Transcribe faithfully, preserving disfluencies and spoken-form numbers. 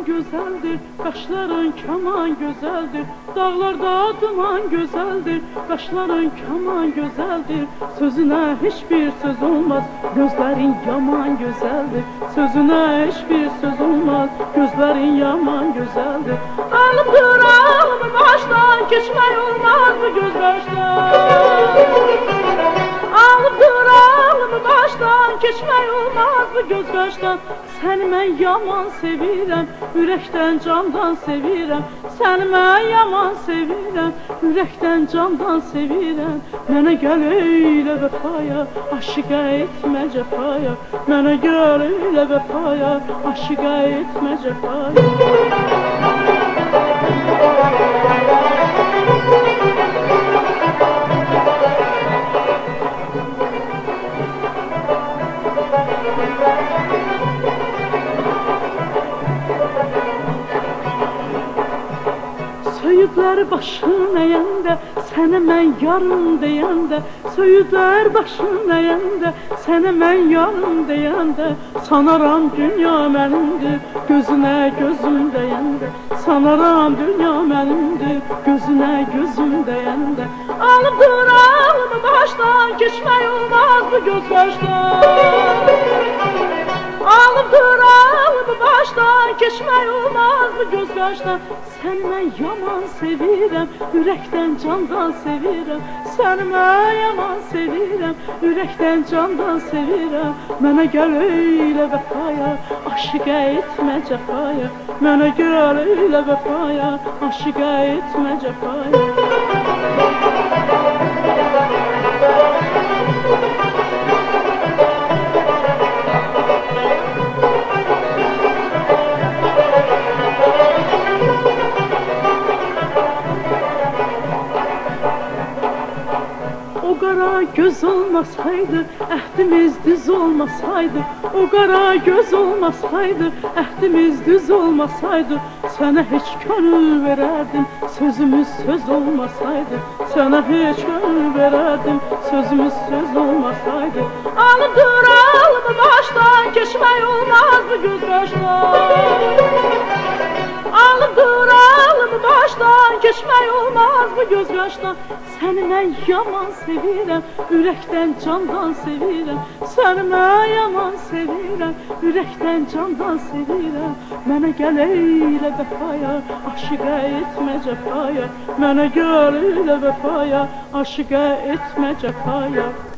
gözəldir, qaşların kaman gözəldir, dağlarda duman gözəldir, qaşların kaman gözəldir, sözünə heç bir söz olmaz, gözlərin yaman gözəldir, sözünə heç bir söz olmaz, gözlərin yaman gözəldir. Alıb dur, alıb başdan, keçmək olmaz bu göz qaşdan. Alıb dur, alıb başdan, keçmək olmaz bu göz qaşdan. Səni mən yaman sevirəm, ürəkdən candan sevirəm. Səni mən yaman sevirəm, ürəkdən candan sevirəm. Mənə gəl eylə vəfaya, aşiqə etmə cəfaya. Mənə gəl eylə vəfaya, aşiqə etmə cəfaya. Söyüdlər başın əyəndə, sənə mən yarım deyəndə, söyüdlər başın əyəndə, sənə mən yarım deyəndə, sanaram dünya mənimdir, gözünə gözüm deyəndə, sanaram dünya mənimdir, gözünə gözüm deyəndə. Alıb dur, alıb başdan, keçmək olmaz bu göz qaşdan. Alıb dur, alıb başdan, keçmək olmaz bu göz qaşdan. Səni mən yaman sevirəm, ürəkdən candan sevirəm. Səni mən yaman sevirəm, ürəkdən candan sevirəm. Mənə gəl eylə vəfaya, aşiqə etmə cəfaya. Mənə gəl eylə vəfaya, aşiqə etmə cəfaya. O qara göz olmasaydı, əhdimiz düz olmasaydı. O qara göz olmasaydı, əhdimiz düz olmasaydı. Sənə heç könül verərdim, sözümüz söz olmasaydı. Sənə heç könül verərdim, sözümüz söz olmasaydı. Alıb dur, alıb başdan, keçmək olmaz bu göz qaşdan. Alıb dur, alıb başdan, keçmək olmaz bu göz qaşdan. Səni mən yaman sevirəm, ürəkdən candan sevirəm. Səni mən yaman sevirəm, ürəkdən candan sevirəm. Mənə gəl eylə vəfaya, aşiqə etmə cəfaya. Mənə gəl eylə vəfaya, aşiqə etmə cəfaya.